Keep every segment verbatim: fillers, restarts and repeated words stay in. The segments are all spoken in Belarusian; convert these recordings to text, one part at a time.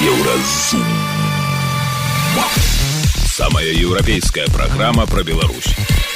Еўразум. Самая еўрапейская праграма пра Беларусь.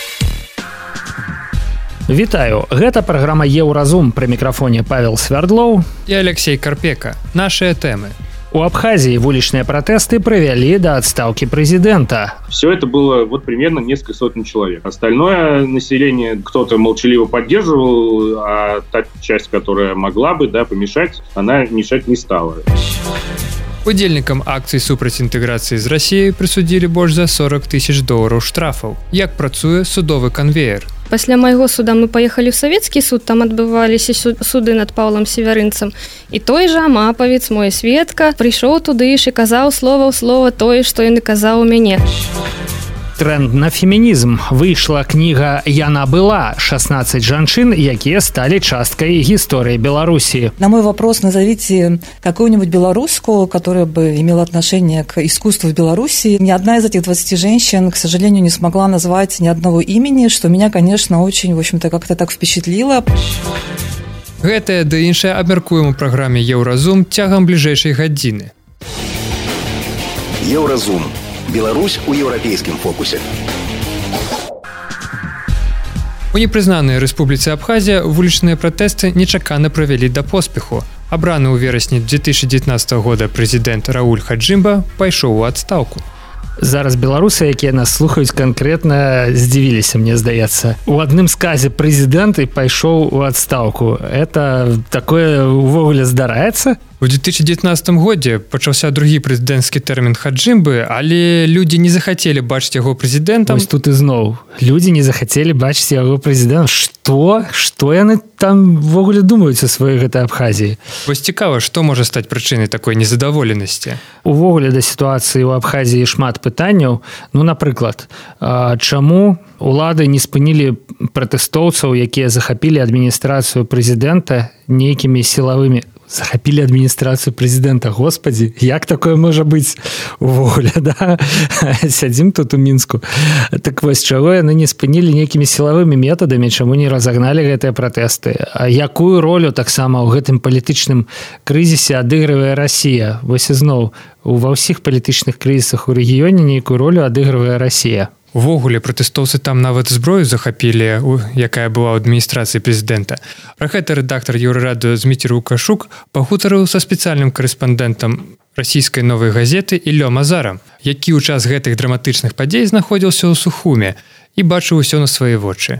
Вітаю, гэта праграма Еўразум, пры мікрафоне Павел Свярдлоў і Алексей Карпека. Нашыя тэмы. У Абхазии вулічныя протесты привели до отставки президента. Все это было вот примерно несколько сотен человек. Остальное население кто-то молчаливо поддерживал, а та часть, которая могла бы да, помешать, она мешать не стала. Удзельнікам акцый супраць інтэграцыі з Расіяй прысудзілі больш за сорок тысяч долараў штрафаў. Як працуе судовы канвеер? Пасля майго суда мы паехалі ў савецкі суд, там адбываліся суды над Паўлам Северынцам. І той жа амапавец, мой сведка, прыйшоў туды і казаў слова ў слова тое, што ён і казаў у мяне. Тренд на фемінізм. Выйшла кніга «Яна была» шестнадцать жанчын, якія стали часткой истории Беларуси. На мой вопрос назовите какую-нибудь белорусскую, которая бы имела отношение к искусству в Беларуси. Ни одна из этих двадцати женщин, к сожалению, не смогла назвать ни одного имени, что меня, конечно, очень, в общем-то, как-то так впечатлило. Гэтае да іншае абмяркуем у праграме «Еўразум» цягам бліжэйшай гадзіны. Еўразум. Беларусь у еўрапейскім фокусе. У непрызнанай рэспубліцы Абхазія вулічныя пратэсты нечакана правялі да поспеху. Абраны ў верасні две тысячи девятнадцатого года прэзідэнт Рауль Хаджимба пайшоў у адстаўку. Зараз беларусы, якія нас слухаюць, канкрэтна здзівіліся, мне здаецца. У адным сказе прэзідэнт і пайшоў у адстаўку. Это такое увогуле здараецца? У две тысячи девятнадцатым годзе пачаўся другі прэзідэнцкі тэрмін Хаджимбы, але людзі не захацелі бачыць яго прэзідэнтам. Вось тут ізноў. Людзі не захацелі бачыць яго прэзідэнтам. Што? Што яны там ввогуле думаюць у сваёй гэтай Абхазіі? Вось цікава, што можа стаць прычынай такой незадаволенасці? Увогуле да сітуацыі ў Абхазіі шмат пытанняў. Ну, напрыклад, чаму улады не спынілі пратэстоўцаў, якія захапілі адміністрацыю прэзідэнта нейкімі сілавымі захапілі адміністрацыю прэзідэнта, господі, як такое можа быць увогуле, да? Сядзім тут у Мінску. Так вось, чаго яны не спынілі нейкімі сілавымі метадамі, чаму не разагналі гэтыя пратэсты? А якую ролю таксама ў гэтым палітычным крызісе адыгрывае Расія? Вось ізноў, ва ўсіх палітычных крызісах у рэгіёне нейкую ролю адыгрывае Расія. Увогуле, пратэстоўцы там нават зброю захапілі, якая была ў адміністрацыі прэзідэнта. Пра гэта рэдактар Еўрарадыё Зміцер Лукашук пагутарыў са спецыяльным карэспандэнтам расійскай новай газеты Іллём Азарам, які ў час гэтых драматычных падзей знаходзіўся ў Сухуме і бачыў усё на свае вочы.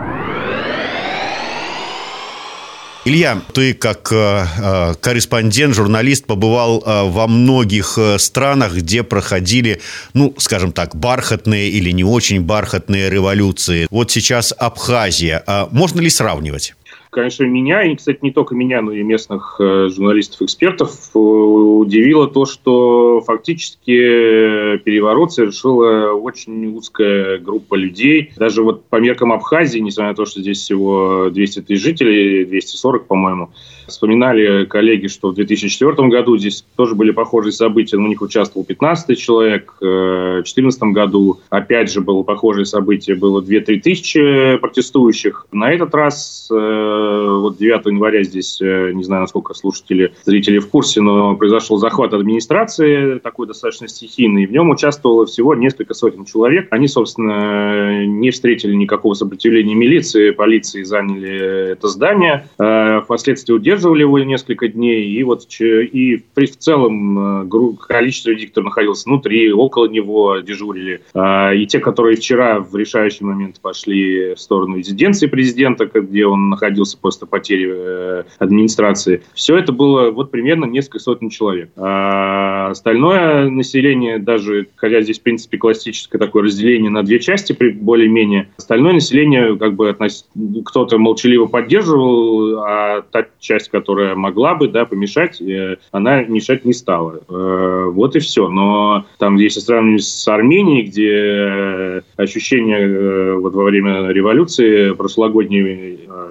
Илья, ты как э, корреспондент, журналист побывал э, во многих э, странах, где проходили, ну, скажем так, бархатные или не очень бархатные революции. Вот сейчас Абхазия. А можно ли сравнивать? Конечно, меня, и, кстати, не только меня, но и местных э, журналистов-экспертов э, удивило то, что фактически переворот совершила очень узкая группа людей. Даже вот по меркам Абхазии, несмотря на то, что здесь всего двести тысяч жителей, двести сорок, по-моему, вспоминали коллеги, что в две тысячи четвёртом году здесь тоже были похожие события, но у них участвовал пятнадцать тысяч человек, в две тысячи четырнадцатом году опять же было похожее событие, было две-три тысячи протестующих. На этот раз... Э, Вот девятого января здесь, не знаю, насколько слушатели, зрители в курсе, но произошел захват администрации, такой достаточно стихийный. В нем участвовало всего несколько сотен человек. Они, собственно, не встретили никакого сопротивления милиции, полиции, заняли это здание. Впоследствии удерживали его несколько дней. И вот и в целом количество людей, кто находился внутри, около него, дежурили. И те, которые вчера в решающий момент пошли в сторону резиденции президента, где он находился после потери э, администрации. Все это было вот примерно несколько сотен человек. А остальное население, даже хотя здесь, в принципе, классическое такое разделение на две части, более-менее, остальное население как бы относ... кто-то молчаливо поддерживал, а та часть, которая могла бы да, помешать, э, она мешать не стала. Э, вот и все. Но там, если сравнивать с Арменией, где ощущение э, вот во время революции прошлогодней э, или уже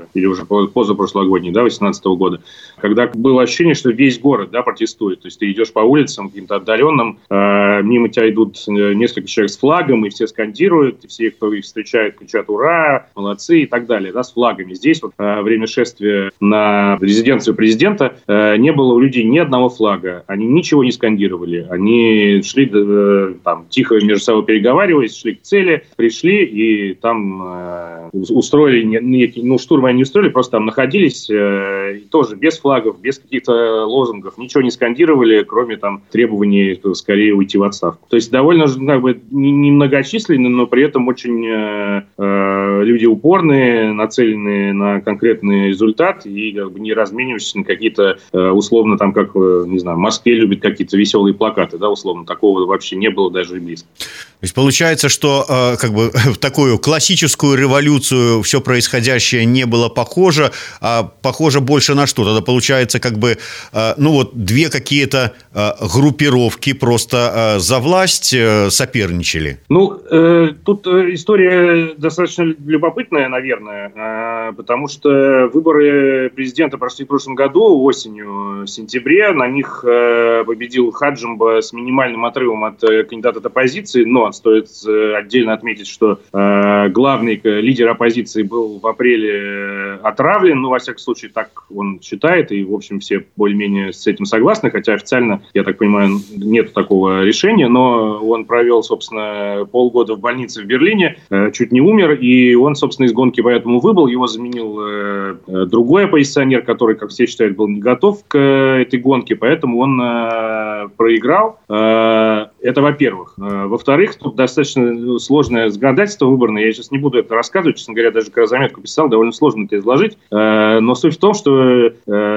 позапрошлогодний, да, восемнадцатого года, когда было ощущение, что весь город, да, протестует. То есть ты идешь по улицам каким-то отдаленным, э, мимо тебя идут несколько человек с флагом, и все скандируют, и все, кто их встречает, кричат «Ура!», «Молодцы!» и так далее, да, с флагами. Здесь вот во время шествия на резиденцию президента э, не было у людей ни одного флага. Они ничего не скандировали. Они шли э, там, тихо между собой переговариваясь, шли к цели, пришли и там э, устроили некий, ну, штурм они не устроили, просто там находились, э, тоже без флагов, без каких-то лозунгов, ничего не скандировали, кроме там требований скорее уйти в отставку. То есть довольно, как бы, немногочисленные, но при этом очень э, э, люди упорные, нацеленные на конкретный результат и как бы не разменивающиеся на какие-то э, условно там, как, э, не знаю, в Москве любят какие-то веселые плакаты, да, условно, такого вообще не было даже и близко. То есть получается, что э, как бы в такую классическую революцию все происходящее не было похоже, а похоже больше на что? Тогда получается как бы, э, ну вот две какие-то э, группировки просто э, за власть э, соперничали. Ну, э, тут история достаточно любопытная, наверное, э, потому что выборы президента прошли в прошлом году, осенью, в сентябре. На них э, победил Хаджимба с минимальным отрывом от э, кандидата от оппозиции, но стоит э, отдельно отметить, что э, главный лидер оппозиции был в апреле отравлен, ну, во всяком случае, так он считает, и, в общем, все более-менее с этим согласны, хотя официально, я так понимаю, нет такого решения, но он провел, собственно, полгода в больнице в Берлине, э, чуть не умер, и он, собственно, из гонки поэтому выбыл, его заменил э, другой оппозиционер, который, как все считают, был не готов к э, этой гонке, поэтому он э, проиграл. Э, это, во-первых. Э, во-вторых, тут достаточно сложное законодательство выборное. Я сейчас не буду это рассказывать, честно говоря, даже когда заметку писал, довольно сложно это изложить. Но суть в том, что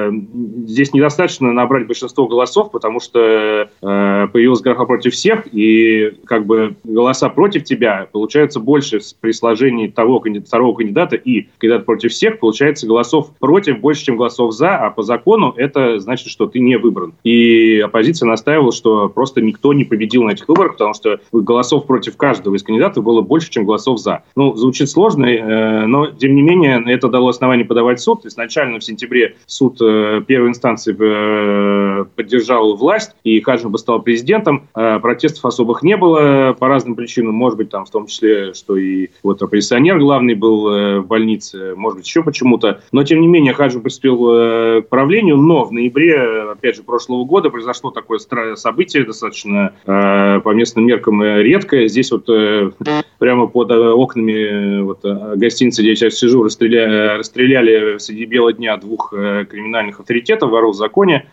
здесь недостаточно набрать большинство голосов, потому что появилась графа против всех, и как бы голоса против тебя получается больше при сложении того второго кандидата и кандидата против всех, получается голосов против больше, чем голосов за, а по закону это значит, что ты не выбран. И оппозиция настаивала, что просто никто не победил на этих выборах, потому что голосов против каждого из кандидатов было больше, чем голосов за. Ну, звучит сложно, э, но, тем не менее, это дало основание подавать в суд. Изначально в сентябре суд э, первой инстанции э, поддержал власть, и Хаджимба стал президентом. Э, протестов особых не было по разным причинам. Может быть, там в том числе, что и вот оппозиционер главный был э, в больнице, может быть, еще почему-то. Но, тем не менее, Хаджимба приступил э, к правлению, но в ноябре, опять же, прошлого года произошло такое событие, достаточно э, по местным меркам редкое. Здесь вот э, прямо под э, окнами вот, э, гостиницы, где я сейчас сижу, расстреляли, расстреляли среди бела дня двух э, криминальных авторитетов, воров в законе.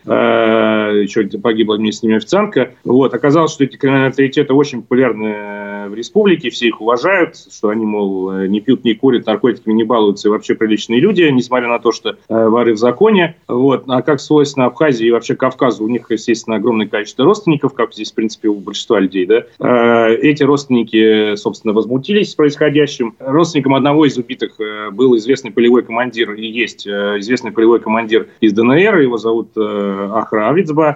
Э, еще погибла вместе с ними официантка. Вот. Оказалось, что эти криминальные авторитеты очень популярны в республике, все их уважают, что они, мол, не пьют, не курят, наркотиками не балуются, и вообще приличные люди, несмотря на то, что э, воры в законе. Вот. А как свойственно Абхазии и вообще Кавказу, у них, естественно, огромное количество родственников, как здесь, в принципе, у большинства людей, да. Э, эти родственники, собственно, возмутились происходящим. Родственником одного из убитых был известный полевой командир, и есть известный полевой командир из ДНР, его зовут Ахра Авицба,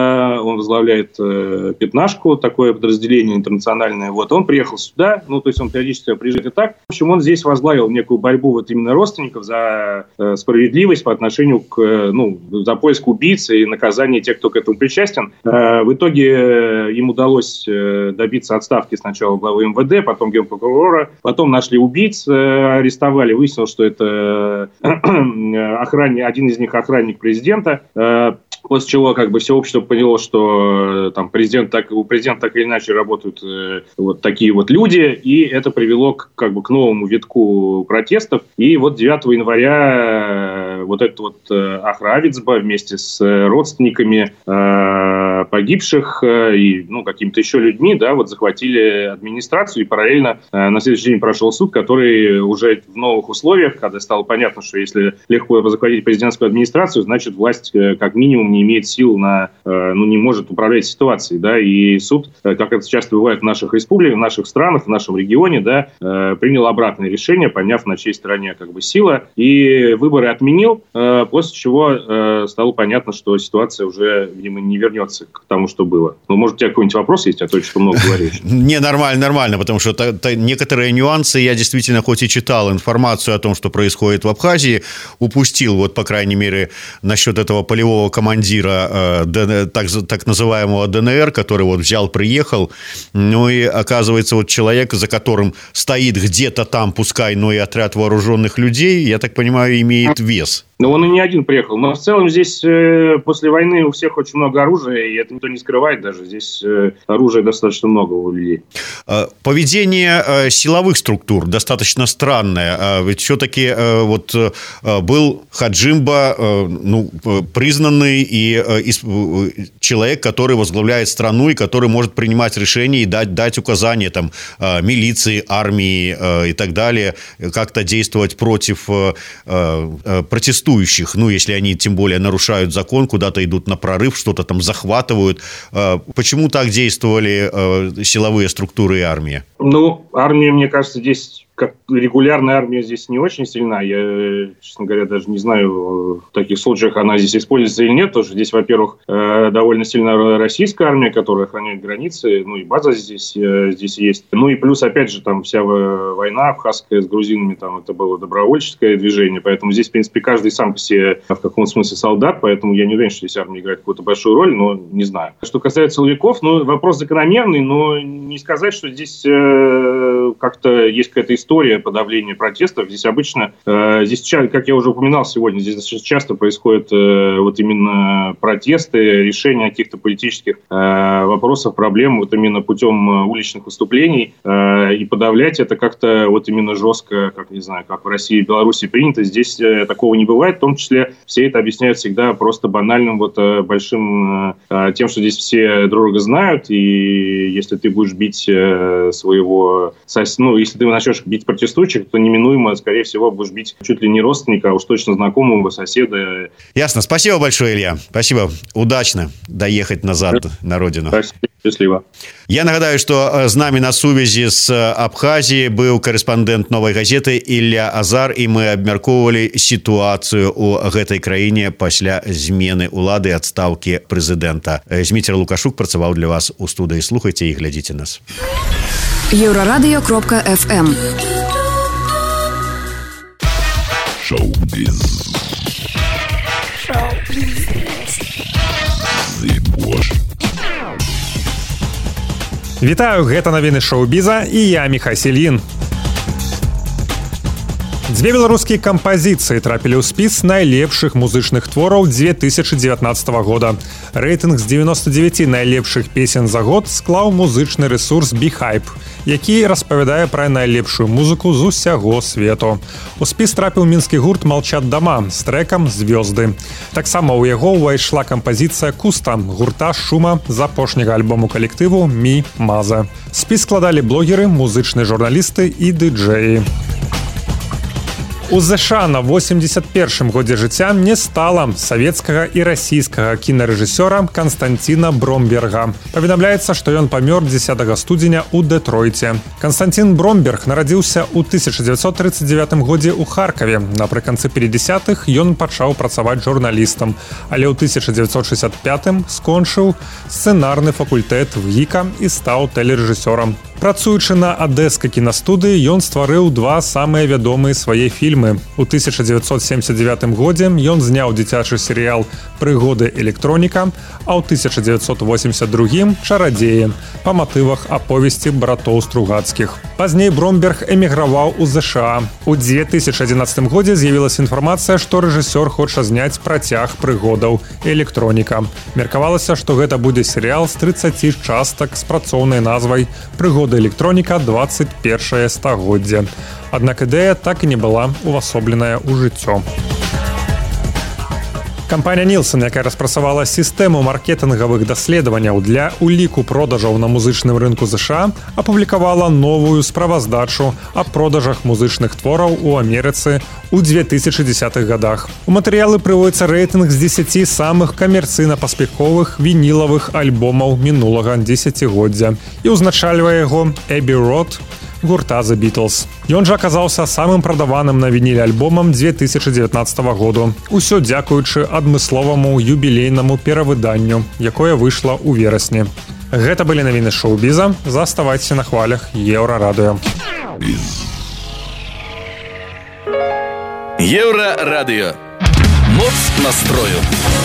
он возглавляет пятнашку, такое подразделение интернациональное. Вот, он приехал сюда, ну, то есть он периодически приезжает и так. В общем, он здесь возглавил некую борьбу вот именно родственников за справедливость по отношению к, ну, за поиск убийц и наказание тех, кто к этому причастен. В итоге им удалось добиться отставки сначала главы эм вэ дэ, потом генпрокурора, потом нашли убийц, арестовали, выяснилось, что это охранник, один из них охранник президента, после чего как бы все общество поняло, что там президент так, у президента так или иначе работают э, вот такие вот люди, и это привело к, как бы, к новому витку протестов. И вот девятого января э, вот этот вот э, Ахра Авицба вместе с родственниками э, погибших э, и ну, какими-то еще людьми, да, вот захватили администрацию, и параллельно э, на следующий день прошел суд, который уже в новых условиях, когда стало понятно, что если легко захватить президентскую администрацию, значит власть э, как минимум не имеет сил на, э, ну, не может управлять ситуацией, да, и суд, э, как это часто бывает в наших республиках, в наших странах, в нашем регионе, да, э, принял обратное решение, поняв, на чьей стороне как бы сила, и выборы отменил, э, после чего э, стало понятно, что ситуация уже, видимо, не вернется к к тому, что было. Ну, может, у тебя какой-нибудь вопрос есть, а то что много говоришь. Не, нормально, нормально, потому что некоторые нюансы я действительно хоть и читал информацию о том, что происходит в Абхазии, упустил, вот, по крайней мере, насчет этого полевого командира так, так называемого ДНР, который вот взял, приехал, ну и оказывается, вот человек, за которым стоит где-то там, пускай, но и отряд вооруженных людей, я так понимаю, имеет вес. Но он и не один приехал. Но в целом здесь э, после войны у всех очень много оружия, и это никто не скрывает даже. Здесь э, оружия достаточно много у людей. Поведение э, силовых структур достаточно странное. Ведь все-таки э, вот э, был Хаджимба, э, ну, признанный и э, э, человек, который возглавляет страну и который может принимать решения и дать, дать указания там, э, милиции, армии э, и так далее, как-то действовать против э, э, протестующих. Ну, если они тем более нарушают закон, куда-то идут на прорыв, что-то там захватывают. Почему так действовали силовые структуры и армия? Ну, армия, мне кажется, здесь... как регулярная армия здесь не очень сильна. Я, честно говоря, даже не знаю, в таких случаях она здесь используется или нет. Потому что здесь, во-первых, довольно сильная российская армия, которая охраняет границы. Ну, и база здесь, здесь есть. Ну, и плюс, опять же, там вся война абхазская с грузинами, там это было добровольческое движение. Поэтому здесь, в принципе, каждый сам по себе в каком-то смысле солдат. Поэтому я не уверен, что здесь армия играет какую-то большую роль, но не знаю. Что касается силовиков, ну, вопрос закономерный, но не сказать, что здесь э, как-то есть какая-то история история подавления протестов. Здесь обычно, э, здесь, как я уже упоминал сегодня, здесь часто происходят э, вот именно протесты, решения каких-то политических э, вопросов, проблем вот именно путем уличных выступлений. Э, и подавлять это как-то вот именно жестко, как, не знаю, как в России и Беларуси принято. Здесь э, такого не бывает. В том числе все это объясняют всегда просто банальным вот э, большим э, тем, что здесь все друг друга знают. И если ты будешь бить э, своего... Ну, если ты начнешь бить протестующих, то неминуемо, скорее всего, будешь бить чуть ли не родственника, а уж точно знакомого, соседа. Ясно. Спасибо большое, Илья. Спасибо. Удачно доехать назад на родину. Спасибо. Счастливо. Я нагадаю, што з намі на сувязі з Абхазіі быў карэспандэнт «Новай газеты» Ілля Азар, і мы абмяркоўвалі сітуацыю ў гэтай краіне пасля змены ўлады, адстаўкі прэзідэнта. Зміцер Лукашук працаваў для вас у студыі. Слухайце і глядзіце нас. Еўрарадыё кропка эф эм. Шоу-біз. Зыбош. Вітаю, гэта навіны шоу-біза і я Міхась Ільін. Дзве беларускія кампазіцыі трапілі ў спіс найлепшых музычных твораў две тысячи девятнадцатого года. Рэйтынг з девяноста девяти найлепшых песен за год склаў музычны рэсурс Behype, які распавядае пра найлепшую музыку з усяго свету. У спіс трапіў мінскі гурт «Молчат дома» з трэкам «Звёзды». Таксама ў яго ўвайшла кампазіцыя «Куста» гурта «Шума» з апошняга альбому калектыву «Ми Маза». Спіс складалі блогеры, музычныя журналісты і дыджэі. У ЗША на восемьдесят першым годзе жыцця не стала савецкага і расійскага кінарэжысёра Константина Бромберга. Паведамляецца, што ён памёр дзесятага студзеня ў Дэтройце. Константин Бромберг нарадзіўся ў тысяча дзевяцьсот тридцать девятым годзе ў Харкаве. Напрыканцы пятидесятых ён пачаў працаваць журналістам, але ў тысяча дзевяцьсот шестьдесят пятым скончыў сцэнарны факультэт в ГІКа і стаў тэлерэжысёрам. Працуючы на адэскай кінастудыі, ён стварыў два самыя вядомыя свае фільмы. У тысяча дзевяцьсот семьдесят девятым годзе ён зняў дзіцячы серыял «Прыгоды электроніка», а ў тысяча дзевяцьсот восемьдесят другім «Чарадзеі» па матывах аповесці братоў Стругацкіх. Пазней Бромберг эміграваў у ЗША. У две тысячи одиннадцатым годзе з'явілася інфармацыя, што рэжысёр хоча зняць працяг «Прыгодаў электроніка». Меркавалася, што гэта будзе серыял з тридцати частак з працоўнай назвай «Прыгоды электроніка двадцать першае стагоддзе». Аднак ідэя так і не была увасобленая ў жыццё. Кампанія Нілсэн, якая распрацавала сістэму маркетынгавых даследаванняў для уліку продажаў на музычным рынку ЗША, апублікавала новую справаздачу аб продажах музычных твораў у Амерыцы ў две тысячи десятых годах. У матэрыялы прыводіцца рэйтынг з дзесяці самых камерцыйна-паспяховых вінілавых альбомаў мінулага дзесяцігоддзя і ўзначальвае яго Эбі Рот, гурта The Beatles. Ён жа аказаўся самым прадаваным на вініле альбомам две тысячи девятнадцатого году. Усё дзякуючы адмысловаму юбілейнаму перавыданню, якое выйшла ў верасні. Гэта былі навіны шоу-біза. Заставайцеся на хвалях Еўрарадыё. Еўрарадыё. Моц настрою.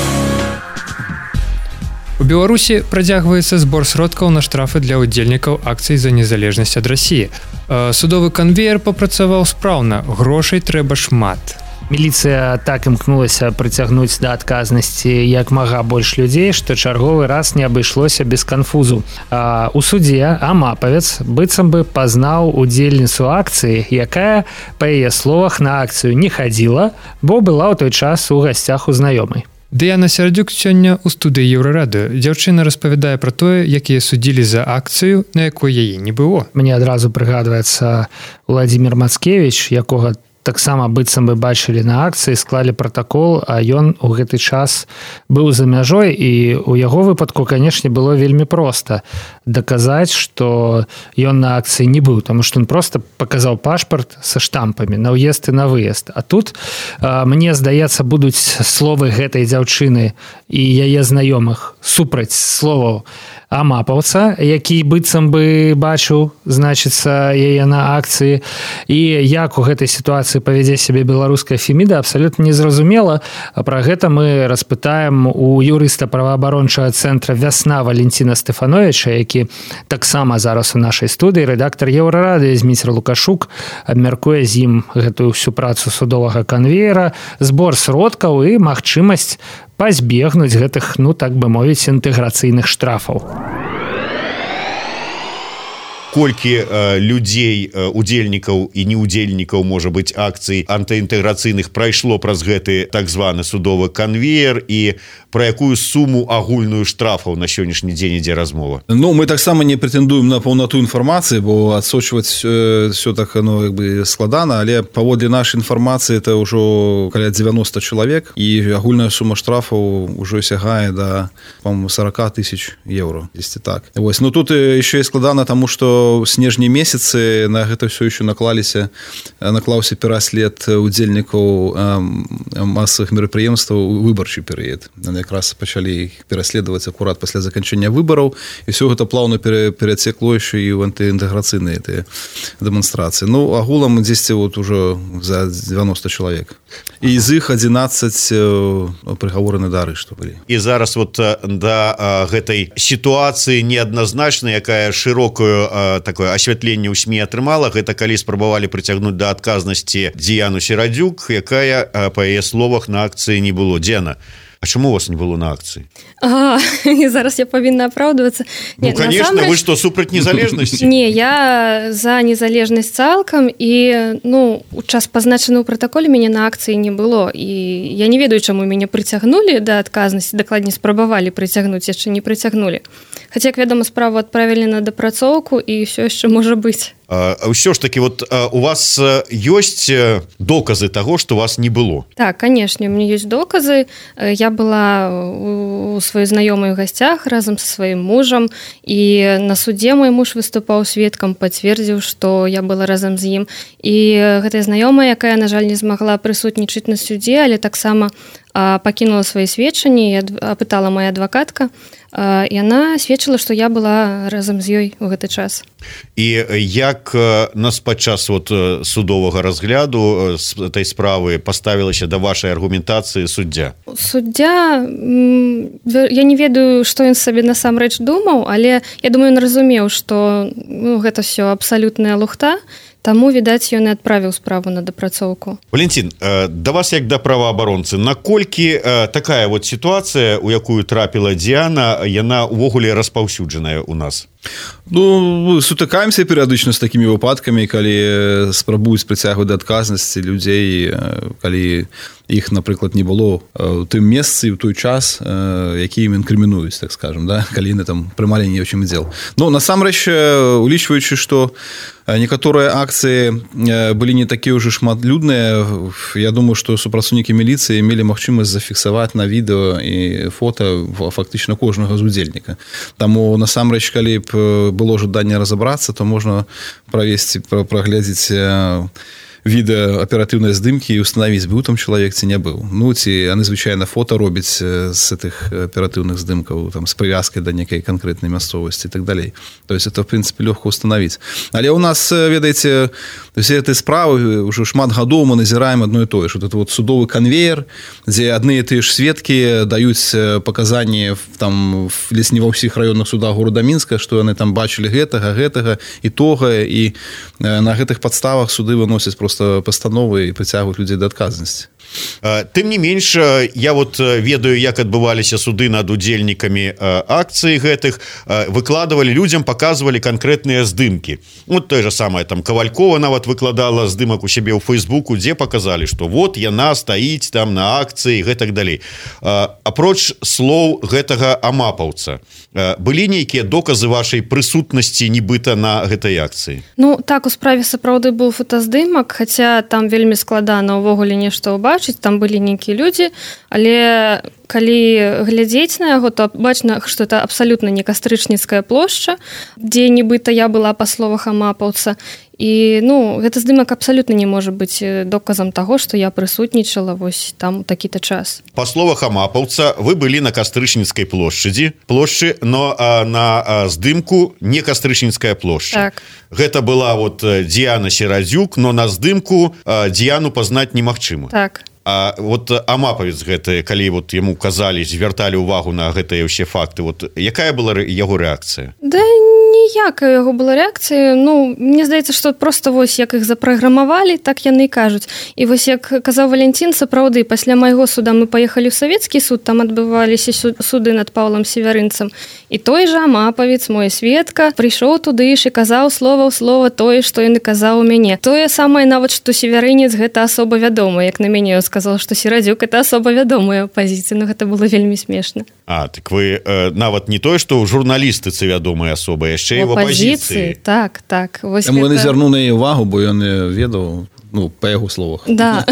У Беларусі працягваецца збор сродкаў на штрафы для ўдзельнікаў акцый за незалежнасць ад Расіі. Судовы канвеер папрацаваў спраўна, грошай трэба шмат. Міліцыя так імкнулася прыцягнуць да адказнасці як мага больш людзей, што чарговы раз не абышлося без канфузу. А у судзе амапавец быццам бы пазнаў удзельніцу акцыі, якая, па яе словах, на акцыю не хадзіла, бо была ў той час у гасцях у знаёмай. Дыяна Сярдзюк сёння ў студыі Еўрарадыё. Дзяўчына распавядае пра тое, як яе судзілі за акцыю, на якой яе не было. Мне адразу прыгадваецца Владзімір Мацкевіч, якога таксама быццам бы бачылі на акцыі, склалі пратакол, а ён у гэты час быў за мяжой, і ў яго выпадку, канешне, было вельмі проста даказаць, што ён на акцыі не быў, таму што ён проста паказаў пашпарт са штампамі на ўезд і на выезд. А тут, мне здаецца, будуць словы гэтай дзяўчыны і яе знаёмых супраць словаў амапаўца, які быццам бы бачыў, значыцца, яе на акцыі. І як у гэтай сітуацыі павядзе сябе беларуская Феміда, абсалютна незразумела. Пра гэта мы распытаем у юрыста праваабарончага цэнтра «Вясна» Валентина Стефановича, які таксама зараз у нашай студыі, рэдактар Еўрарадыё Зміцер Лукашук, абмяркуе з ім гэтую всю працу судовага канвеера, збор сродкаў і магчымасць пазбегнуць гэтых, ну так бы мовіць, інтэграцыйных штрафаў. Колькі э, людзей, э, удзельнікаў і неудзельнікаў, можа быць, акцый антыінтэграцыйных прайшло праз гэты так званы судовы канвеер, і пра якую суму агульную штрафаў на сённяшні дзень ідзе размова? Ну, мы таксама не прэтэндуем на паўнату інфармацыі, бо адсочваць э, все так, ну, як бы складана, але паводле нашай інфармацыі это ўжо каля дзевяноста чалавек, і агульная сума штрафаў ўжо сягае да, по-моему, сорок тысяч еўро, если так. Вось. Но тут еще і складана, таму што ў снежні месяцы на гэта все еще наклаліся, наклаўся пераслед удзельнікаў масавых мерапрыемстваў у выбарчы перыяд. Якраз пачалі іх пераследаваць акурат пасля заканчэння выбараў, і все гэта плаўна перацекло еще і ў антыінтэграцыйныя тыя дэманстрацыі. Ну, агулам дзесьці вот ужо за девяносто чалавек. І з іх адзінаццаць прыгавораны да арышту былі. І зараз вот да гэтай сітуацыі неадназначнай, якая шырокую такое асвятленне ў СМІ атрымала, гэта калі спрабавалі прыцягнуць да адказнасці Дыяну Сярдзюк, якая, па яе словах, на акцыі не было. Дыяна, а чаму у вас не было на акцыі? А, зараз я павінна апраўдвацца. Ну, не, конечно, насамрэч... вы што, супраць незалежнасці? Не, я за незалежнасць цалкам, і, ну, у час пазначаны ў пратаколе мяне на акцыі не было, і я не ведаю, чаму мяне прыцягнулі да адказнасці, дакладней спрабавалі прыцягнуць, яшчэ не прыцягнулі. Хаця, як вядома, справу адправілі на дапрацоўку, і ўсё яшчэ можа быць. А ўсё ж таки, вот у вас ёсць доказы таго, што вас не было? Так, канешне, у мяне ёсць доказы. Я была у сваёй знаёмай у гасцях разам са сваім мужам, і на судзе мой муж выступаў сведкам, пацвердзіў, што я была разам з ім. І гэтая знаёмая, якая, на жаль, не змагла прысутнічаць на судзе, але таксама пакінула свае сведчанні, апытала моя адвакатка, і яна сведчыла, што я была разам з ёй у гэты час. І як нас падчас вот судовага разгляду з этой справы паставілася да вашай аргументацыі суддзя? Суддзя, я не ведаю, што ён сабе насамрэч думаў, але я думаю, ён разумеў, што, ну, гэта ўсё абсалютная лухта. Таму, відаць, ён і адправіў справу на дапрацоўку. Валентин, да вас як да праваабаронцы, наколькі такая вот сітуацыя, у якую трапіла Дыяна, яна увогуле распаўсюджаная у нас? Ну, сутыкаемся перыядычна з такімі выпадкамі, калі спрабуюць прыцягваць да адказнасці людзей, калі іх, напрыклад, не было ў тым месцы і ў той час, які ім інкрымінуюць, так скажем, да? Калі яны там прымалі не ў чым удзел. Ну, насамрэч, улічваючы, што некаторыя акцыі былі не такія ўжо шматлюдныя, я думаю, што супрацоўнікі міліцыі мелі магчымасць зафіксаваць на відэо і фота фактычна кожнага з удзельніка. Таму, насамрэч, калі б б было жаданне разабрацца, то можна правесці, праглядзець відэа аператыўнай здымкі і установіць, быў там чалавек ці не быў. Ну, ці яны звычайна фота робяць з гэтых аператыўных здымкаў, там, з прывязкай да нейкай канкрэтнай мясцовасці і так далей. То есть это, в прынцыпе, лёгка установіць. Але ў нас, ведаеце, все гэтай справы ўжо шмат гадоў мы назіраем адно і тое, што это вот судовы канвеер, дзе адны і тыя ж сведкі даюць паказанні там ледзь не ва ўсіх раённых судах горада Мінска, што яны там бачылі гэтага, гэтага і тога, і на гэтых падставах суды выносяць просто пастановы і прыцягваюць людзей да адказнасці. Тым не менш, я вот ведаю, як адбываліся суды над удзельнікамі акцый гэтых, выкладывалі людзям, паказвалі канкрэтныя здымкі. Вот тое же самае, там Кавалькова нават выкладала здымак у сябе ў Фейсбуку, дзе паказалі, што вот яна стаіць там на акцыі і гэтак далей. Апроч слоў гэтага амапаўца, былі нейкія доказы вашай прысутнасці нібыта на гэтай акцыі? Ну, так, у справе сапраўды быў фотаздымак, хаця там вельмі складана ўвогуле нешта ўбачыць, там былі нейкія людзі, але калі глядзець на яго, то бачна, што это абсалютна не кастрычніцкая плошча, дзе нібыта я была па словах амапаўца. І, ну, гэты здымак абсалютна не можа быць доказам таго, што я прысутнічала вось там такі-то час. Па словах амапаўца, вы былі на кастрычніцкай плошчадзі, плошчы, но а, на а, здымку не кастрычніцкая плошча. Так. Гэта была вот Діана Серадзюк, но на здымку а, Діану пазнаць немагчыма. Так. А вот амапавец гэты, калі вот яму казалі, звярталі ўвагу на гэтыя ўсе факты, вот якая была яго рэакцыя? Да ніякая яго была рэакцыя. Ну, мне здаецца, што проста вось як іх запраграмавалі, так яны і кажуць. І вось як казаў Валянцін, сапраўды, пасля майго суда мы паехалі ў савецкі суд, там адбываліся суды над Паўлам Севярынцам. І той жа амапавец, мой сведка, прыйшоў туды ж і казаў слова ў слова тое, што ён і казаў у мяне. Тое самае нават, што Севярынец гэта асоба вядомая, як на мяне сказал, что Серадзюк это особо вядомая оппозиция, но это было вельмі смешно. А, так вы э, нават не тое, што ў журналістыцы вядомая асоба, яшчэ і ў апозіцыі. Так, так. Вось Таму гэта... не звярнуў на яе увагу, бо ён ведаў, ну, па яго словах. Да.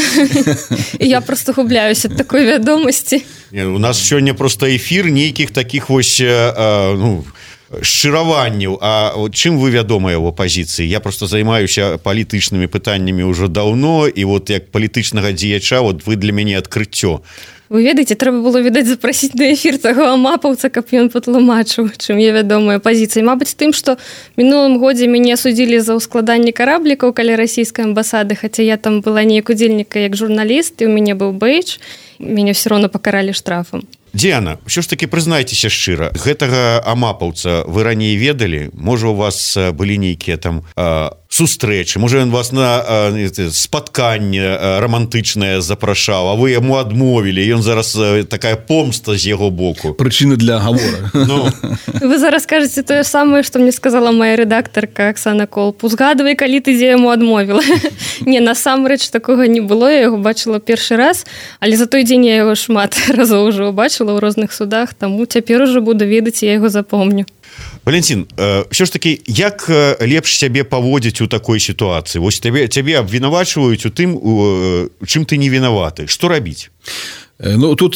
Я просто губляюсь ад такой вядомасці. У нас сёння просто эфір нейкіх такіх вось, э, ну, шчыраванняў. А вот чым вы вядомыя ў апозіцыі? Я просто займаюся палітычнымі пытаннямі ўжо даўно, і вот як палітычнага дзеяча, вот вы для мяне адкрыццё. Вы ведаеце, трэба было, відаць, запрасіць на эфір таго амапаўца, каб ён патлумачыў, чым я вядомая апозіцыі. Мабыць, тым, што мінулым годзе мяне судзілі за ўскладанне караблікаў каля расійскай амбасады, хаця я там была неяк удзельніка як журналіст, і ў мяне быў бэйдж, мяне ўсё роўна пакаралі штрафам. Діана, ўсё ж такі прызнайцеся шчыра, гэтага амапаўца вы раней ведалі? Можа, у вас былі нейкія там а, сустрэчы, можа, ён вас на а, спатканне а, романтычнае запрашаў, а вы яму адмовілі, ён зараз а, такая помста з яго боку. Прычыны для гавора. Ну. Вы зараз кажаце тое самае, што мне сказала моя рэдактарка Аксана Колп. Узгадвай, калі ты дзе яму адмовіла. Не, насамрэч такога не было, я яго бачыла першы раз, але за той дзень я яго шмат разоў ужо бачыла ў розных судах, таму цяпер ужо буду ведаць, я яго запомню. Валянцін, ўсё ж такі, як лепш сябе паводзіць у такой сітуацыі? Вось цябе, цябе абвінавачваюць у тым, у чым ты не вінаваты. Што рабіць? Ну, тут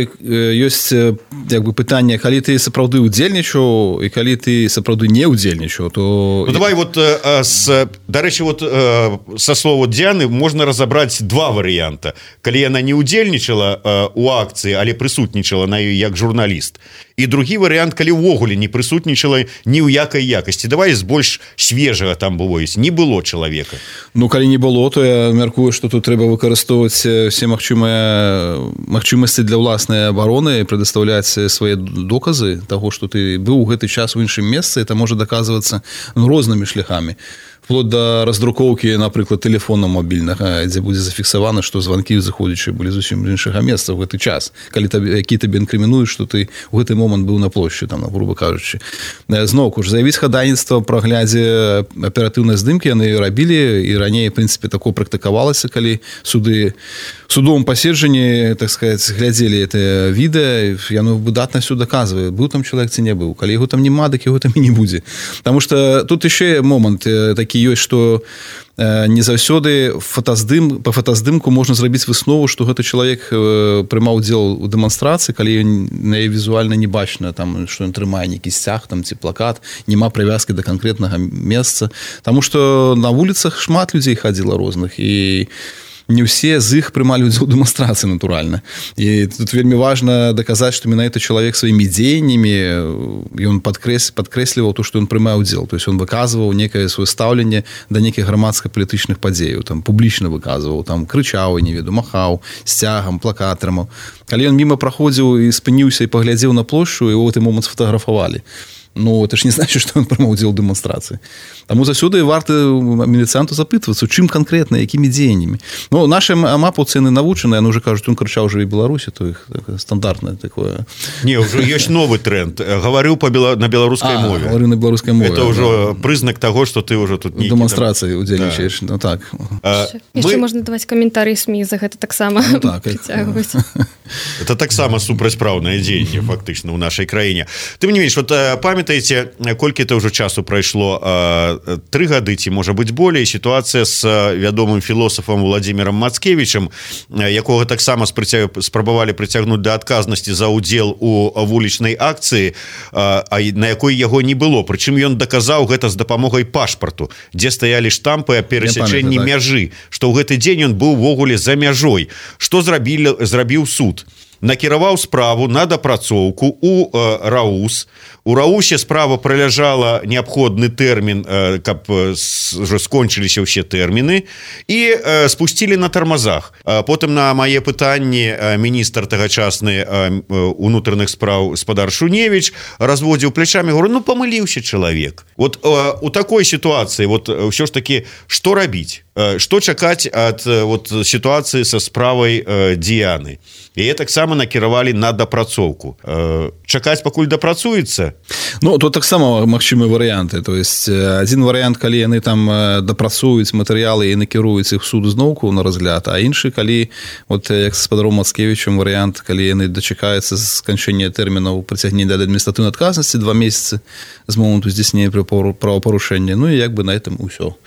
ёсць як бы пытанне, калі ты сапраўды удзельнічаў і калі ты сапраўды не удзельнічаў, то... Ну, давай вот, с, дарэчы, вот са слова Діаны можна разабраць два варыянта. Калі яна не удзельнічала у акцыі, але прысутнічала на ёй як журналіст. І другі варыянт, калі ўвогуле не прысутнічала ні ў якай якасці. Давай з больш свежага там было, не было чалавека. Ну, калі не было, то я мяркую, што тут трэба выкарыстоўваць все магчымыя магчымасці для ўласнай абароны, прадастаўляць свае доказы таго, што ты быў у гэты час у іншым месцы, это можа даказвацца ну, рознымі шляхамі. Вплоть да раздрукоўкі, напрыклад, тэлефона мабільнага, дзе будзе зафіксавана, што званкі заходзячыя былі зусім іншага месца ў гэты час, калі табе, які табе інкрымінуюць, што ты ў гэты момант быў на плошчы, там, груба кажучы. Зноўку ж, заявіць хадайніцтва пра глядзе аператыўнай здымкі, яны рабілі, і раней, в прынцыпе, такое практыкавалася, калі суды в судовым паседжанні, так сказаць, глядзелі это відэа, яно выдатна ўсё даказвае, быў там чалавек ці не быў. Калі яго там няма, дык яго там і не будзе. Таму што тут яшчэ момант такі, такі ёсць, што не заўсёды фотаздым па фотаздымку можна зрабіць выснову, што гэты чалавек прымаў удзел у дэманстрацыі, калі на яе візуальна не бачна, там, што ён трымае нейкі сцяг там, ці плакат, няма прывязкі да канкрэтнага месца. Таму што на вуліцах шмат людзей хадзіла розных, і не ўсе з іх прымалі ўдзел у дэманстрацыі, натуральна. І тут вельмі важна даказаць, што менавіта чалавек сваімі дзеяннямі ён падкрэс, падкрэсліваў то, што ён прымае ўдзел. То есть ён выказваў некае сваё стаўленне да нейкіх грамадска-палітычных падзеяў, там публічна выказваў, там крычаў, не веду, махаў сцягам, плакатрамаў. Калі ён міма праходзіў і спыніўся і паглядзеў на плошчу, і ў гэты момант сфотаграфавалі. Ну, это ж не значит, что он прымаў удзел у дэманстрацыі. Таму заўсёды варта міліцыянту запытвацца, чым канкрэтна, якімі дзеяннямі. Ну, наши амапаўцы, яны навучаныя, яны уже кажуць, он крычаў «Жыві Беларусі», то іх стандартнае такое. Не, уже ёсць новы тренд. Гаварыў на беларускай мове. Гаварыў на беларускай мове. Это уже прызнак таго, што ты уже тут не дэманстрацыі удзельнічаеш. Ну, так. Яшчэ можна даваць каментарыі СМІ за гэта таксама прыцягваць. Это таксама супрацьпраўнае дзеянне, фактычна, ў нашай краіне. Тым не менш, вот памятаеце, колькі это ўжо часу прайшло, тры гады ці, можа быць, болей, сітуацыя з вядомым філосафам Владзімірам Мацкевічам, якога таксама спрабавалі прыцягнуць да адказнасці за ўдзел у вулічнай акцыі, на якой яго не было. Прычым ён даказаў гэта з дапамогай пашпарту, дзе стаялі штампы о перасячэнні мяжы, што ў гэты дзень ён быў увогуле за мяжой. Што зрабілі, зрабіў суд? Накіраваў справу на дапрацоўку у РАУС. У РАУСе справа праляжала неабходны тэрмін, каб уже скончыліся ўсе тэрміны, і спусцілі на тармазах. Потым на мае пытанні міністр тагачасны унутраных спраў спадар Шуневіч разводзіў плечамі, говорю, ну памыліўся чалавек. Вот у такой сітуацыі вот ўсё ж таки што рабіць? Што чакаць ад вот сітуацыі са справай Діяны? І таксама накіравалі на дапрацоўку. Чакаць, пакуль дапрацуецца? Ну, тут таксама магчымыя варыянты. То есть адзін варыянт, калі яны там дапрацуюць матэрыялы і накіруюць іх суд зноўку на разгляд, а іншы, калі, вот як з спадаром Мацкевічам варыянт, калі яны дачакаюцца сканчэння тэрмінаў прыцягнення да адміністратыўнай адказнасці два месяцы з моманту здзяйснення правапарушэння. Ну і як бы на этом усё.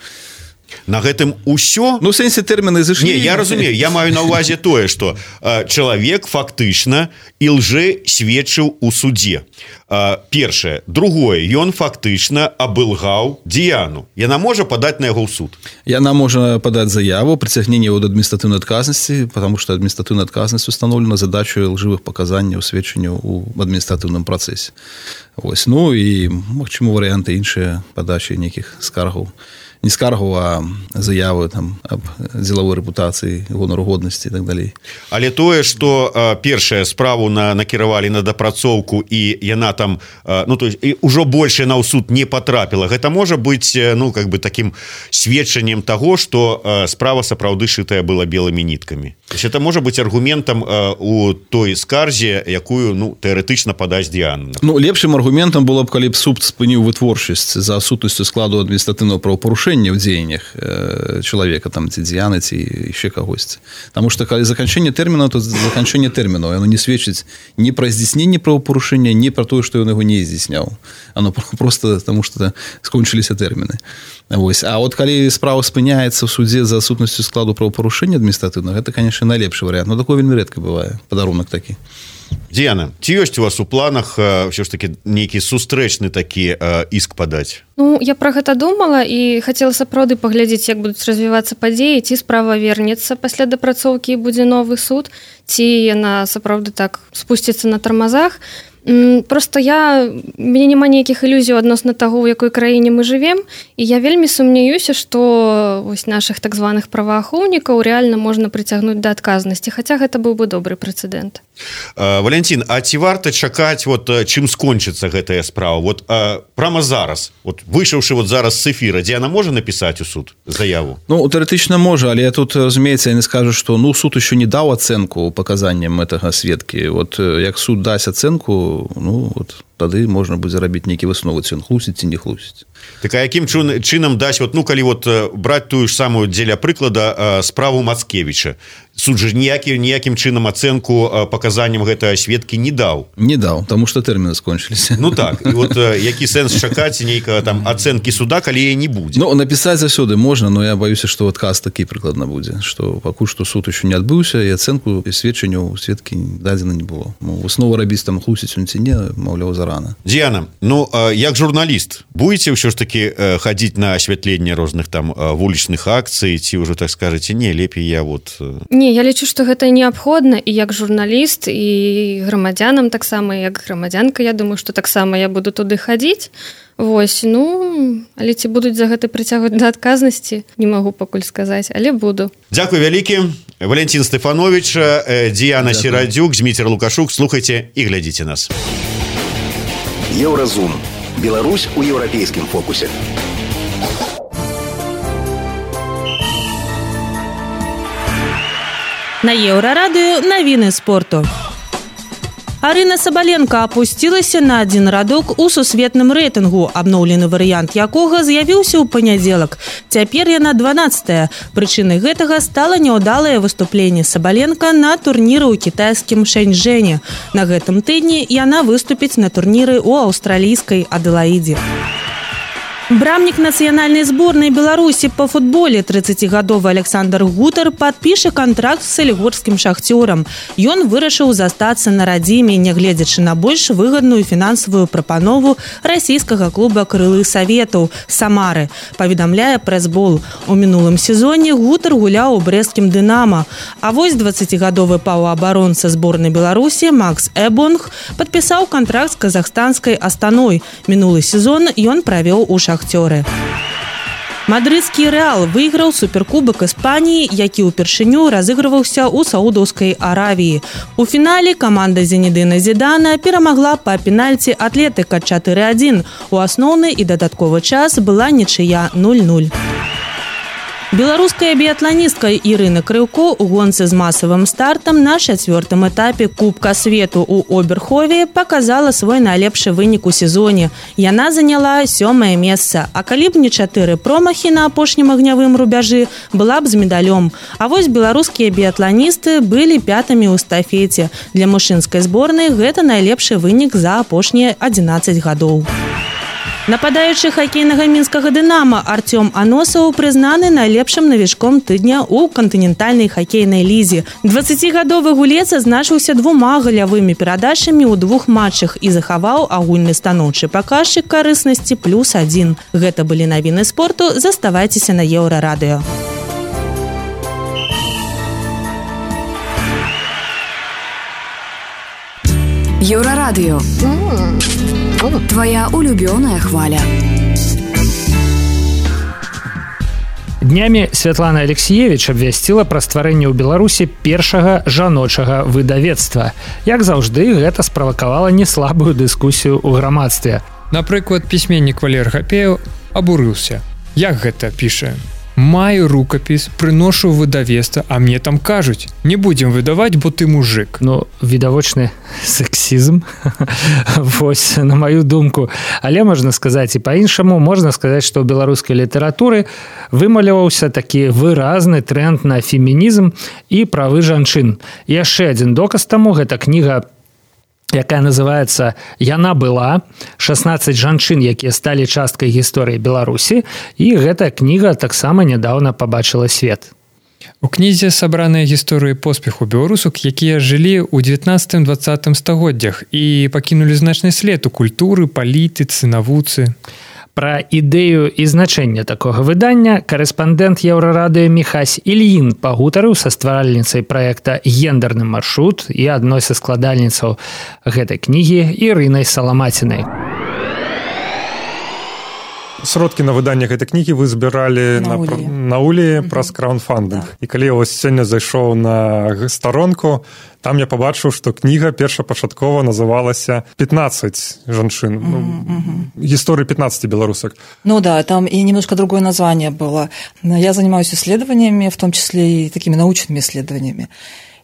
На гэтым усё? Ну, в сэнсе тэрміны зышлі. Не, я разумею, я маю на ўвазе тое, што э, чалавек фактычна ілжэ сведчыў у судзе. Э, першае. Другое, ён фактычна абылгаў Діяну. Яна можа падаць на яго ў суд? Яна можа падаць заяву, прыцягнення ад адміністратыўнай адказнасці, потому што адміністратыўная адказнасць установлена задачай лжывых паказанняў сведчанняў у адміністратыўным працэсе. Вось. Ну і магчыма варыянты іншыя падачы нейкіх скаргаў. Не скаргу, а заявы там аб дзелавой рэпутацыі, гонару-годнасці і так далей. Але тое, што э, першая справу на, накіравалі на дапрацоўку і яна там, э, ну, то есть, і ўжо больш яна ў суд не патрапіла, гэта можа быць, ну, как бы такім сведчаннем таго, што э, справа сапраўды шытая была белымі ніткамі. То есть, это можа быць аргументам э, у той скарзе, якую, ну, тэарэтычна падасць Діяна. Ну, лепшым аргументам было б, калі б суд спыніў вытворчасць за адсутнасцю складу адміністратыўнага правапарушэння ў дзеяннях э, чалавека, там, ці Діяны, ці яшчэ кагосьці. Таму што калі заканчэнне тэрмінаў, то заканчэнне тэрмінаў, яно не сведчыць ні пра здзяйсненне правапарушэння, ні пра тое, што ён яго не здзяйсняў. Оно просто таму што скончыліся тэрміны. Вось. А от калі справа спыняецца ў судзе за адсутнасцю складу правапарушэння адміністратыўнага, гэта, конечно, найлепшы варыянт. Но такое вельмі рэдка бывае, падарунак такі. Діяна, ці ёсць у вас у планах ўсё ж такі нейкі сустрэчны такі іск падаць? Ну, я пра гэта думала і хацела сапраўды паглядзець, як будуць развівацца падзеі, ці справа вернецца пасля дапрацоўкі і будзе новы суд, ці яна сапраўды так спусціцца на тармазах. Просто я, мне няма ніякіх ілюзій адносна таго, у якой краіне мы жывем, і я вельмі сумняюся, што вось нашых так званых праваахоўнікаў рэальна можна прыцягнуць да адказнасці, хаця гэта быў бы добры прэцэдэнт. Валянцін, а ці варта чакаць, вот, чым скончыцца гэтая справа? Вот, прямо зараз, вот, вышаўшы вот зараз з эфіра, Діяна можа напісаць у суд заяву? Ну, тэарэтычна можа, але тут, разумеецца, яны скажу, што ну, суд еще не даў ацэнку паказанням гэтага сведкі. Вот, як суд дасць ацэнку, ну, вот, тады можна будзе рабіць нейкі высновы, ці ён хлусіць ці не хлусіць. Так а якім чынам даць вот, ну калі вот браць тую ж самую дзеля прыклада справу Мацкевіча, суд же ніякі ніякім чынам ацэнку паказанням гэтага сведкі не даў не даў, таму што тэрміны скончыліся. Ну так, і вот які сэнс чакаць нейкага там ацэнкі суда, калі яе не будзе? Ну напісаць заўсёды можна, но я баюся, што адказ такі прыкладна будзе, што пакуль што суд еще не адбыўся і ацэнку сведчанняў сведкі дадзена не было. Выснову рабіць там хлусіць он ці не, маўляў, зарана. Дзіяна, ну як журналіст будете ўсё ж таки хадзіць на асвятленне розных там вулічных акцый, ці ўжо так скажаце, не, лепей я вот... Не, я лічу, што гэта неабходна, і як журналіст, і грамадзянам таксама, як грамадзянка, я думаю, што таксама я буду туды хадзіць. Вось, ну, але ці будуць за гэта прыцягваць да адказнасці, не магу пакуль сказаць, але буду. Дзякуй вялікі. Валентин Стефанович, Дзіяна Серадзюк, Зміцер Лукашук. Слухайце і глядзіце нас. Еўразум. Беларусь у еўрапейскім фокусе. На Еўрарадыё навіны спорту. Арына Сабаленко апусцілася на адзін радок у сусветным рэйтынгу, абноўлены варыянт якога з'явіўся ў панядзелак. Цяпер яна дванаццатая. Прычынай гэтага стала няўдалае выступленне Сабаленко на турніры ў кітайскім Шэньчжэне. На гэтым тыдні яна выступіць на турніры ў аўстралійскай Аделаідзе. Брамнік нацыянальнай зборнай Беларусі па футболе трыццацігадовы Александр Гутар падпіша кантракт з салігорскім шахцёрам. Ён вырашыў застацца на радзіме, нягледзячы на больш выгадную фінансавую прапанову расійскага клуба «Крылы Саветаў» Самары, паведамляе прэс-бол. У мінулым сезоне Гутар гуляў у брэсцкім «Дынама». А вось дваццацігадовы паўабаронца зборнай Беларусі Макс Эбонг падпісаў кантракт з казахстанскай «Астаной». Мінулы сезон ён правёў у шахцёры. Мадрыдскі Рэал выйграў суперкубак Іспаніі, які ўпершыню разыгрываўся ў Саудаўскай Аравіі. У фінале каманда Зенедына Зідана перамагла па пенальці Атлетыка чатыры адзін. У асноўны і дадатковы час была нічыя нуль нуль. Беларуская біятланістка Ірына Крыўко у гонцы з масавым стартам на чацвёртым этапе Кубка свету ў Оберхове паказала свой найлепшы вынік у сезоне. Яна заняла сёмае месца, а калі б не чатыры промахі на апошнім агнявым рубяжы, была б з медалём. А вось беларускія біятланісты былі пятымі ў эстафеце. Для мужчынскай зборнай гэта найлепшы вынік за апошнія адзінаццаць гадоў. Нападаючы хакейнага мінскага «Дынама» Артём Аносаў прызнаны найлепшым навічком тыдня ў кантынентальнай хакейнай лізе. дваццацігадовы гулец азначыўся двума галявымі перадачамі ў двух матчах і захаваў агульны станоўчы паказчык карыснасці плюс адзін. Гэта былі навіны спорту. Заставайцеся на Еўрарадыё. Еўрарадыё. Твоя улюбёная хваля. Днямі Святлана Алексіевіч абвясціла пра стварэнне ў Беларусі першага жаночага выдавецтва. Як заўжды, гэта справакавала неслабую дыскусію ў грамадстве. Напрыклад, пісьменнік Валер Гапеў абурыўся. Як гэта піша? Маю рукапіс, прыношу выдавецтва, а мне там кажуць, не будзем выдаваць, бо ты мужик. Ну, відавочны сексізм, вось, на маю думку. Але можна сказаць і па-іншаму, можна сказаць, што ў беларускай літаратуры вымаляваўся такі выразны тренд на фемінізм і правы жанчын. Яшчэ адзін доказ таму, гэта кніга, якая называецца «Яна была», шаснаццаць жанчын, якія сталі часткай гісторыі Беларусі, і гэтая кніга таксама нядаўна пабачыла свет. У кнізе сабраныя гісторыі поспеху беларусак, якія жылі ў дзевятнаццатым-дваццатым стагоддзях і пакінулі значны след у культуры, палітыцы, навуцы. Пра ідэю і значэнне такога выдання карэспандэнт Еўрарадыё Міхась Ільін пагутарыў са стваральніцай праекта «Гендерны маршрут» і адной са складальніцаў гэтай кнігі Ірынай Саламацінай. Сродкі на выданне гэтай кнігі вы збіралі на, на, на Улі праз краундфандинг. Да. І калі я вось сёння зайшоў на старонку, там я пабачыў, што кніга першапачаткова называлася «пятнадцать жанчын». Mm-hmm. Ну, гістории пятнадцати белорусок. Ну да, там и немножко другое название было. Я занимаюсь исследованиями, в том числе и такими научными исследованиями.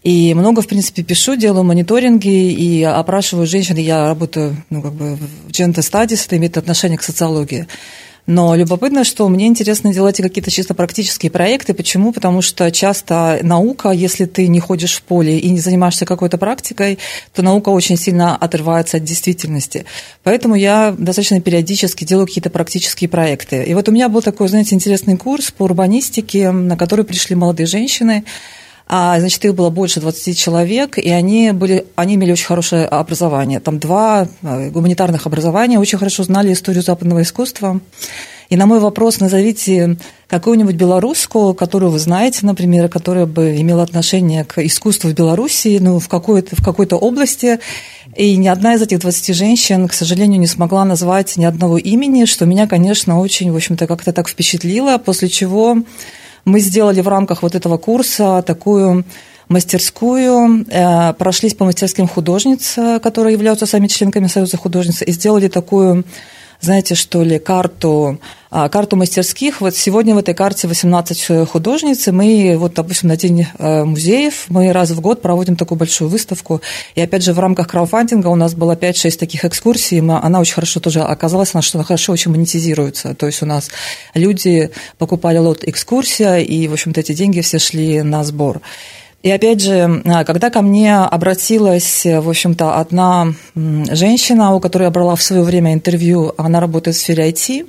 И много, в принципе, пишу, делаю мониторинги и опрашиваю женщин. Я работаю, ну, как бы в Gender Studies, это имеет отношение к социологии. Но любопытно, что мне интересно делать какие-то чисто практические проекты. Почему? Потому что часто наука, если ты не ходишь в поле и не занимаешься какой-то практикой, то наука очень сильно отрывается от действительности. Поэтому я достаточно периодически делаю какие-то практические проекты. И вот у меня был такой, знаете, интересный курс по урбанистике, на который пришли молодые женщины. А, значит, их было больше двадцати человек, и они, были, они имели очень хорошее образование. Там два гуманитарных образования, очень хорошо знали историю западного искусства. И на мой вопрос: назовите какую-нибудь белорусскую, которую вы знаете, например, которая бы имела отношение к искусству в Беларуси, ну, в какой-то, в какой-то области. И ни одна из этих двадцати женщин, к сожалению, не смогла назвать ни одного имени, что меня, конечно, очень, в общем-то, как-то так впечатлило, после чего мы сделали в рамках вот этого курса такую мастерскую, э, прошлись по мастерским художниц, которые являются сами членками Союза художниц, и сделали такую, знаете, что ли, карту, карту мастерских. Вот сегодня в этой карте восемнадцать художниц, и мы, вот, допустим, на День музеев мы раз в год проводим такую большую выставку. И, опять же, в рамках краудфандинга у нас было пять-шесть таких экскурсий, мы, она очень хорошо тоже оказалась, она, что она хорошо очень монетизируется. То есть у нас люди покупали лот экскурсия, и, в общем-то, эти деньги все шли на сбор. И опять же, когда ко мне обратилась, в общем-то, одна женщина, у которой я брала в свое время интервью, она работает в сфере ай ти,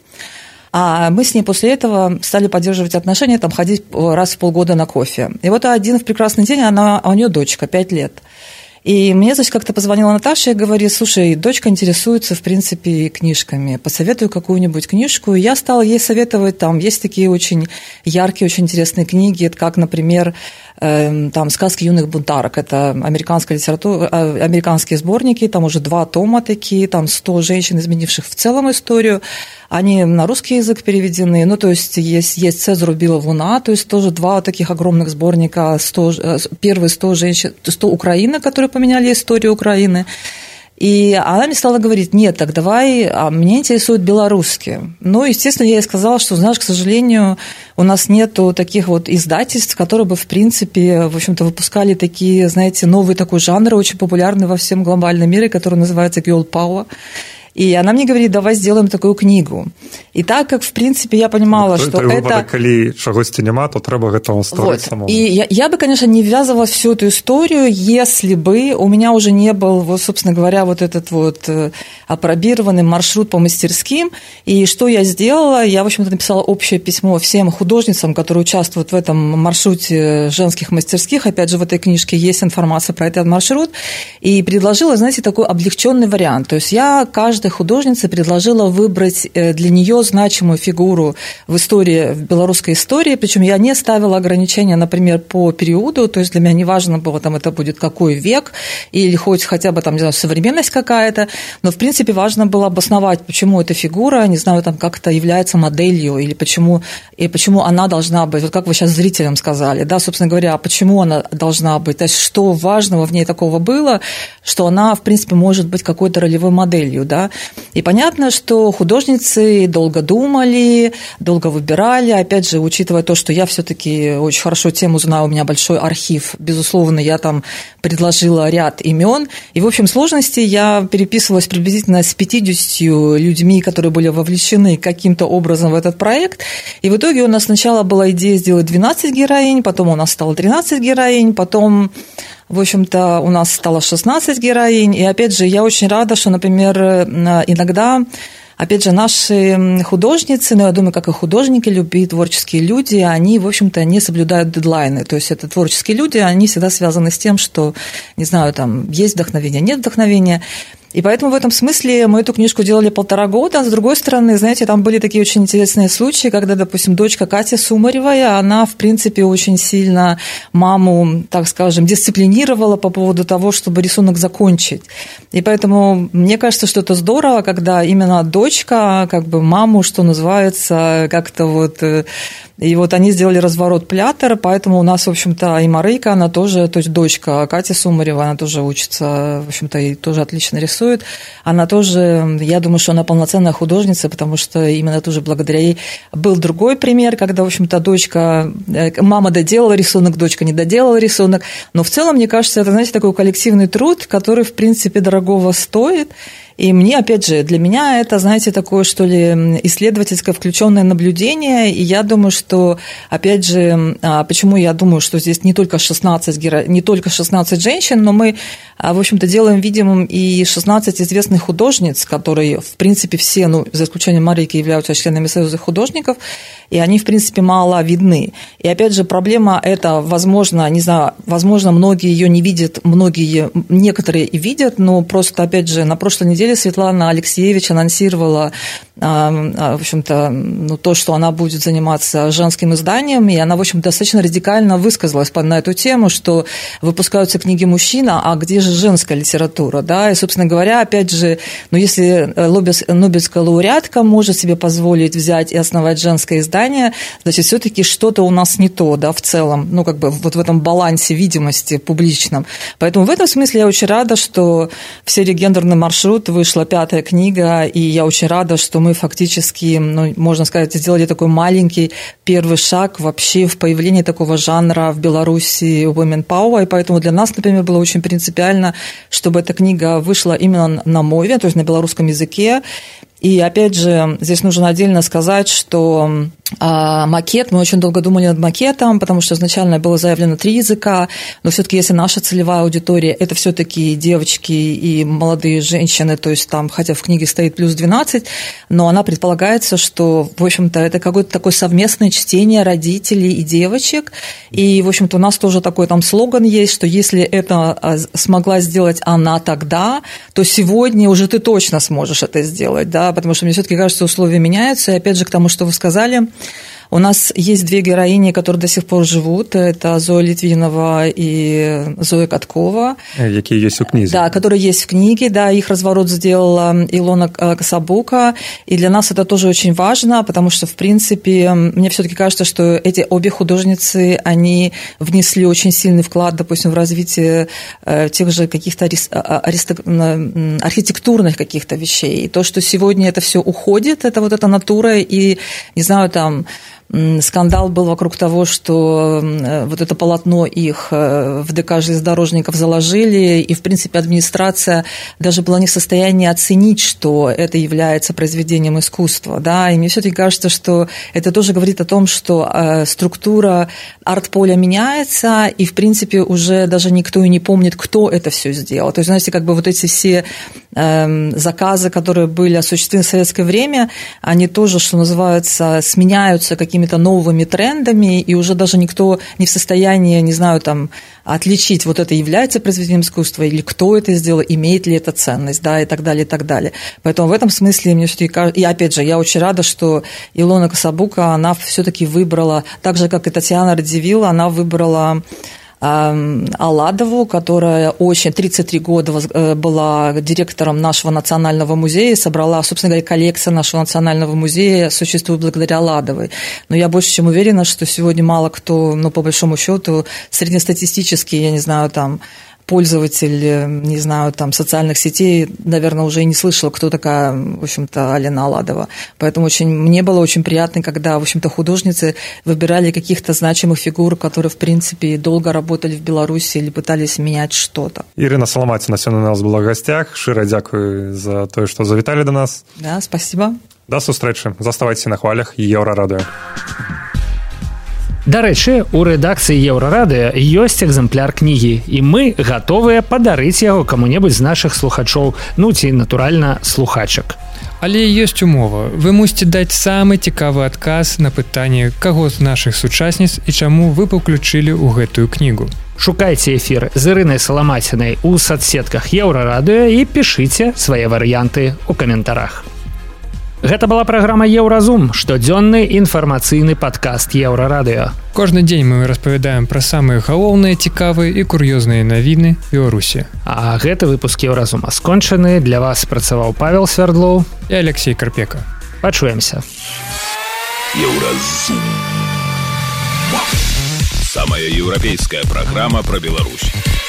а мы с ней после этого стали поддерживать отношения, там, ходить раз в полгода на кофе. И вот один прекрасный день, она, у нее дочка, пять лет. И мне, значит, как-то позвонила Наташа и говорит: слушай, дочка интересуется, в принципе, книжками, посоветуй какую-нибудь книжку. И я стала ей советовать, там есть такие очень яркие, очень интересные книги, как, например, э, там «Сказки юных бунтарок». Это американская литература, э, американские сборники, там уже два тома такие, там сто женщин, изменивших в целом историю. Они на русский язык переведены. Ну, то есть есть, есть «Цезарь убила Луна», то есть тоже два таких огромных сборника. сто, первые сто женщин, сто Украины, которые поменяли историю Украины. И она мне стала говорить: нет, так давай, а мне интересуют белорусские. Ну, естественно, я ей сказала, что, знаешь, к сожалению, у нас нету таких вот издательств, которые бы, в принципе, в общем-то, выпускали такие, знаете, новый такой жанр, очень популярный во всем глобальном мире, который называется girl power. И она мне говорит: давай сделаем такую книгу. И так как, в принципе, я понимала, ну, что это... Випадок, коли чагосьці нема, то треба гэтага стварыць вот. самому. И я, я бы, конечно, не ввязывалась в всю эту историю, если бы у меня уже не был, вот, собственно говоря, вот этот вот апробированный маршрут по мастерским. И что я сделала? Я, в общем-то, написала общее письмо всем художницам, которые участвуют в этом маршруте женских мастерских. Опять же, в этой книжке есть информация про этот маршрут. И предложила, знаете, такой облегченный вариант. То есть я каждой художнице предложила выбрать для нее значимую фигуру в истории, в белорусской истории, причем я не ставила ограничения, например, по периоду, то есть для меня не важно было, там, это будет какой век, или хоть хотя бы, там, не знаю, современность какая-то, но, в принципе, важно было обосновать, почему эта фигура, не знаю, там, как-то является моделью, или почему, и почему она должна быть, вот как вы сейчас зрителям сказали, да, собственно говоря, почему она должна быть, то есть что важного в ней такого было, что она, в принципе, может быть какой-то ролевой моделью, да. И понятно, что художницы долго думали, долго выбирали. Опять же, учитывая то, что я все-таки очень хорошо тему знаю, у меня большой архив, безусловно, я там предложила ряд имен. И в общем сложности я переписывалась приблизительно с пятьюдесятью людьми, которые были вовлечены каким-то образом в этот проект. И в итоге у нас сначала была идея сделать двенадцать героинь, потом у нас стало тринадцать героинь, потом... В общем-то, у нас стало шестнадцать героинь, и, опять же, я очень рада, что, например, иногда, опять же, наши художницы, ну, я думаю, как и художники, любые творческие люди, они, в общем-то, не соблюдают дедлайны, то есть это творческие люди, они всегда связаны с тем, что, не знаю, там, есть вдохновение, нет вдохновения. И поэтому в этом смысле мы эту книжку делали полтора года. С другой стороны, знаете, там были такие очень интересные случаи, когда, допустим, дочка Катя Сумаревая, она, в принципе, очень сильно маму, так скажем, дисциплинировала по поводу того, чтобы рисунок закончить. И поэтому мне кажется, что это здорово, когда именно дочка, как бы маму, что называется, как-то вот И вот они сделали разворот Плятер, поэтому у нас, в общем-то, и Марейка, она тоже, то есть дочка Кати Сумарева, она тоже учится, в общем-то, и тоже отлично рисует. Она тоже, я думаю, что она полноценная художница, потому что именно тоже благодаря ей был другой пример, когда, в общем-то, дочка, мама доделала рисунок, дочка не доделала рисунок. Но в целом, мне кажется, это, знаете, такой коллективный труд, который, в принципе, дорогого стоит. И мне, опять же, для меня это, знаете, такое, что ли, исследовательское включенное наблюдение. И я думаю, что, опять же, почему я думаю, что здесь не только шестнадцать, не только шестнадцать женщин, но мы, в общем-то, делаем видимым и шестнадцать известных художниц, которые, в принципе, все, ну, за исключением Марийки, являются членами Союза художников, и они, в принципе, мало видны. И, опять же, проблема эта, возможно, не знаю, возможно, многие ее не видят, многие, некоторые и видят, но просто, опять же, на прошлой неделе Светлана Алексеевич анонсировала, в общем-то, ну, то, что она будет заниматься женским изданием, и она, в общем, достаточно радикально высказалась на эту тему, что выпускаются книги мужчин, а где же женская литература, да, и, собственно говоря, опять же, ну, если Нобелевская лауреатка может себе позволить взять и основать женское издание, значит, все-таки что-то у нас не то, да, в целом, ну, как бы вот в этом балансе видимости публичном. Поэтому в этом смысле я очень рада, что в серии «Гендерный маршрут» вышла пятая книга, и я очень рада, что мы фактически, ну, можно сказать, сделали такой маленький первый шаг вообще в появлении такого жанра в Беларуси Women Power, и поэтому для нас, например, было очень принципиально, чтобы эта книга вышла именно на мове, то есть на белорусском языке. И, опять же, здесь нужно отдельно сказать, что а, макет, мы очень долго думали над макетом, потому что изначально было заявлено три языка, но все-таки если наша целевая аудитория – это все-таки девочки и молодые женщины, то есть там, хотя в книге стоит плюс двенадцать, но она предполагается, что, в общем-то, это какое-то такое совместное чтение родителей и девочек, и, в общем-то, у нас тоже такой там слоган есть, что если это смогла сделать она тогда, то сегодня уже ты точно сможешь это сделать, да, потому что мне все-таки кажется, условия меняются. И опять же, к тому, что вы сказали, у нас есть две героини, которые до сих пор живут. Это Зоя Литвинова и Зоя Каткова. Какие есть в книге. Да, которые есть в книге. Да, их разворот сделала Илона Кособука. И для нас это тоже очень важно, потому что, в принципе, мне все-таки кажется, что эти обе художницы, они внесли очень сильный вклад, допустим, в развитие тех же каких-то архитектурных каких-то вещей. И то, что сегодня это все уходит, это вот эта натура и, не знаю, там, скандал был вокруг того, что вот это полотно их в ДК железнодорожников заложили, и, в принципе, администрация даже была не в состоянии оценить, что это является произведением искусства, да, и мне все-таки кажется, что это тоже говорит о том, что структура арт-поля меняется, и, в принципе, уже даже никто и не помнит, кто это все сделал. То есть, знаете, как бы вот эти все заказы, которые были осуществлены в советское время, они тоже, что называется, сменяются какими-то новыми трендами, и уже даже никто не в состоянии, не знаю, там, отличить, вот это является произведением искусства, или кто это сделал, имеет ли это ценность, да, и так далее, и так далее. Поэтому в этом смысле мне все-таки кажется, и опять же, я очень рада, что Илона Кособука, она все-таки выбрала, так же, как и Татьяна Радзивилла, она выбрала Аладову, которая очень тридцать три года была директором нашего национального музея, собрала, собственно говоря, коллекция нашего национального музея существует благодаря Аладовой. Но я больше чем уверена, что сегодня мало кто, ну, по большому счету, среднестатистически, я не знаю, там, пользователь, не знаю, там, социальных сетей, наверное, уже и не слышал, кто такая, в общем-то, Алена Аладова. Поэтому очень, мне было очень приятно, когда, в общем-то, художницы выбирали каких-то значимых фигур, которые, в принципе, долго работали в Беларуси или пытались менять что-то. Ирина Соломатина сегодня у нас была в гостях. Широ дякую за то, что завитали до нас. Да, спасибо. До сустрэчы. Заставайтесь на хвалях Еўрарадыё. Дарэчы, у рэдакцыі Еўрарадыё ёсць экземпляр кнігі, і мы гатовыя падарыць яго каму-небудзь з нашых слухачоў, ну ці, натуральна, слухачак. Але ёсць умова. Вы мусіце даць самы цікавы адказ на пытанне, каго з нашых сучасніц і чаму вы паўключылі ў гэтую кнігу. Шукайце эфір з Ірынай Саламацінай у соцсетках Еўрарадыё і пішыце свае варыянты ў каментарах. Гэта была праграма «Еўразум», штодзённы інфармацыйны падкаст Еўрарадыё. Кожны дзень мы распавядаем пра самыя галоўныя, цікавыя і кур'ёзныя навіны Беларусі. А гэты выпуск «Еўразума» скончаны. Для вас працаваў Павел Свердлоў і Алексей Карпека. Пачуемся. Еўразум. Самая европейская программа про Беларусь.